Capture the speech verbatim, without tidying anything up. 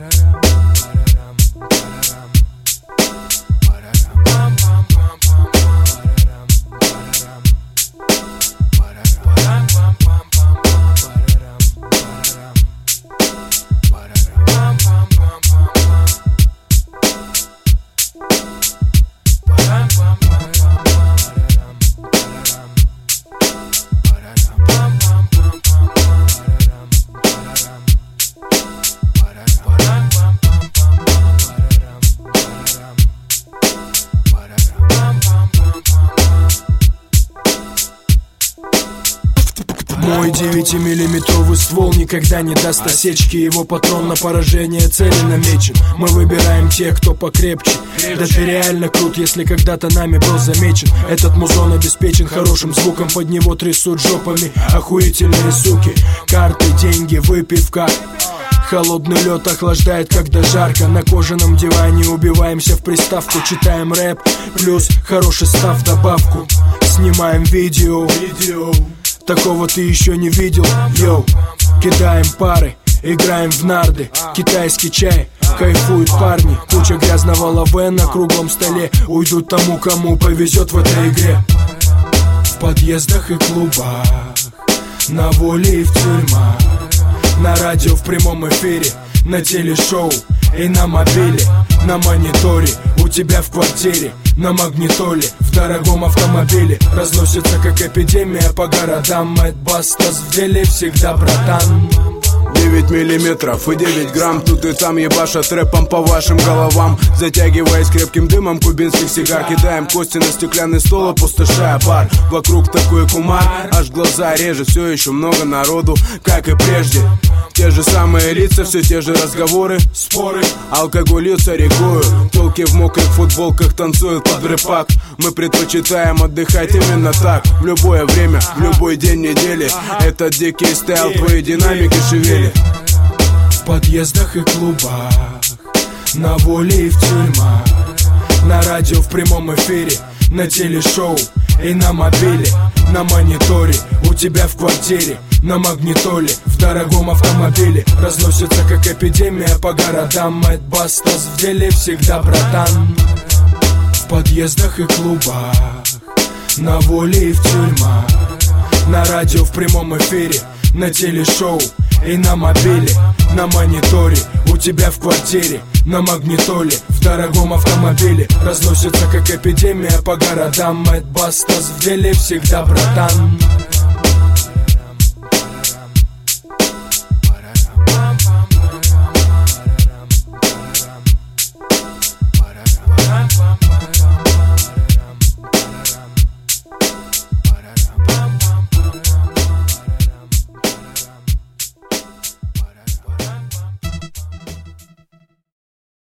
Мой девятимиллиметровый ствол никогда не даст осечки. Его патрон на поражение цели намечен. Мы выбираем тех, кто покрепче. Да ты реально крут, если когда-то нами был замечен. Этот музон обеспечен хорошим звуком. Под него трясут жопами охуительные суки. Карты, деньги, выпивка. Холодный лед охлаждает, когда жарко. На кожаном диване убиваемся в приставку. Читаем рэп, плюс хороший став в добавку. Снимаем видео, видео. Такого ты еще не видел, йоу. Кидаем пары, играем в нарды. Китайский чай, кайфуют парни. Куча грязного лаве на круглом столе. Уйдут тому, кому повезет в этой игре. В подъездах и клубах, на воле и в тюрьмах, на радио в прямом эфире, на телешоу и на мобиле, на мониторе, у тебя в квартире, на магнитоле, в дорогом автомобиле. Разносится как эпидемия по городам. Мэтт Бастас в деле всегда, братан. Девять миллиметров и девять грамм. Тут и там ебашат рэпом по вашим головам. Затягиваясь крепким дымом кубинских сигар. Кидаем кости на стеклянный стол, опустошая бар. Вокруг такой кумар, аж глаза режет. Все еще много народу, как и прежде. Те же самые лица, все те же разговоры, споры. Алкоголь льется рекою. Толки в мокрых футболках танцуют под рэпак. Мы предпочитаем отдыхать именно так. В любое время, в любой день недели. Этот дикий стайл твои динамики шевелит. В подъездах и клубах, на воле и в тюрьмах, на радио в прямом эфире, на телешоу и на мобиле, на мониторе, у тебя в квартире, на магнитоле, в дорогом автомобиле. Разносится как эпидемия по городам. Мэтт Бастас в деле всегда, братан. В подъездах и клубах, на воле и в тюрьмах, на радио в прямом эфире, на телешоу и на мобиле, на мониторе, у тебя в квартире, на магнитоле, в дорогом автомобиле. Разносится как эпидемия по городам. Мэтт Бастас в деле всегда, братан.